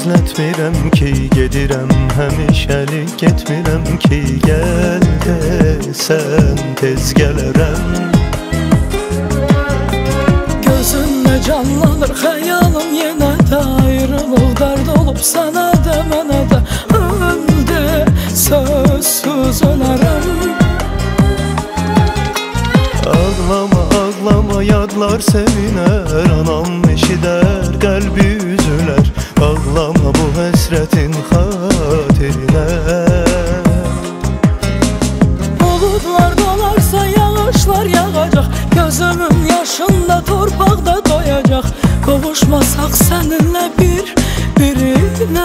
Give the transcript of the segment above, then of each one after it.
gözlətmirəm ki, gedirəm həmişəlik getmirəm ki, gəl desən tez gələrəm. Gözümdə canlanır xəyalım yenə də, ayrılıq dərd olub sənə də mənə də, öldü sözsüz ölərəm. Ağlama, ağlama, yadlar sevinər, anam eşidər, qəlbi üzülər. Ağlama bu həsrətin xatirinə. Buludlar dolarsa yağışlar yağacaq, gözümün yaşında torpaqda doyacaq. Qovuşmasaq səninlə bir-birinə.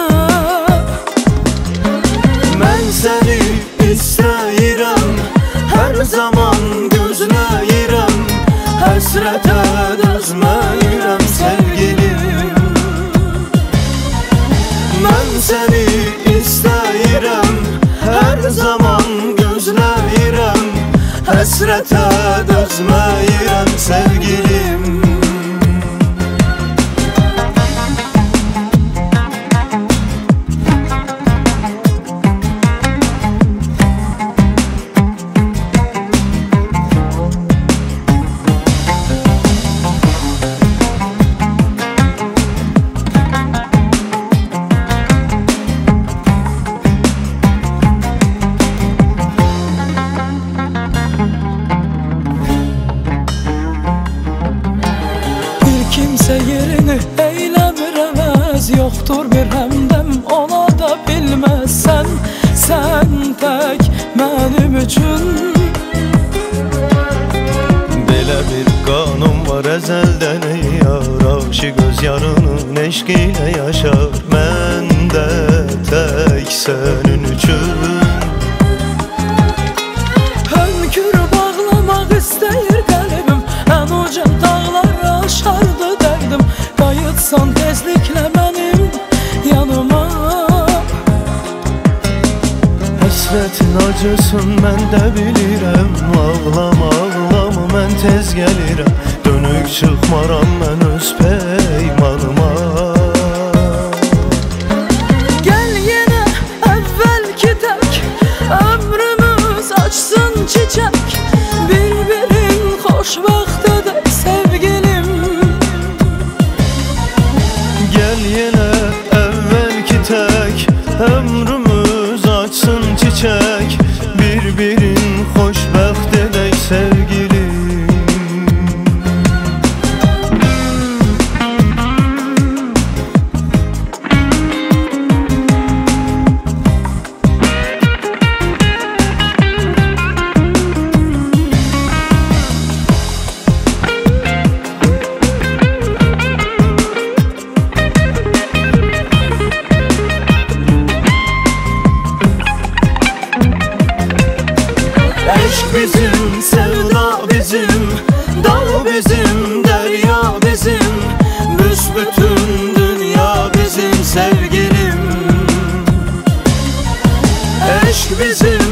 Mən səni istəyirəm, hər zaman gözləyirəm, həsrətə dözməyirəm sevgilim. Mən səni istəyirəm, hər zaman gözləyirəm, həsrətə dözməyirəm sevgilim. Kimsə yerini eyləmir əvəz, yoxdur bir həmdəm ona da bilməzsən. Sən tək mənim üçün. Belə bir qanun var əzəldən ey yar, aşiq öz yarının eşq ilə yaşar. Mən də tək sənin üçün. Hönkür bağlamaq istəyir qəlbim, ən uca dağları aşardı dərdim. Qayıtsan tezliklə mənim yanıma. Həsrətin acısın mən də bilirəm, ağlama, ağlama, mən tez gəlirəm. Dönük çıxmaram mən öz peymanıma. Gəl yenə əvvəlki tək, ömrümüz açsın çiçək, bir-birin xoşbəxt edək sevgilim. Gəl yenə əvvəlki tək, ömrümüz açsın çiçək, bir-birin xoşbəxt edək sevgilim. Eşq bizim, sevda bizim, dağ bizim, derya bizim, büsbütün dünya bizim sevgilim. Eşq bizim,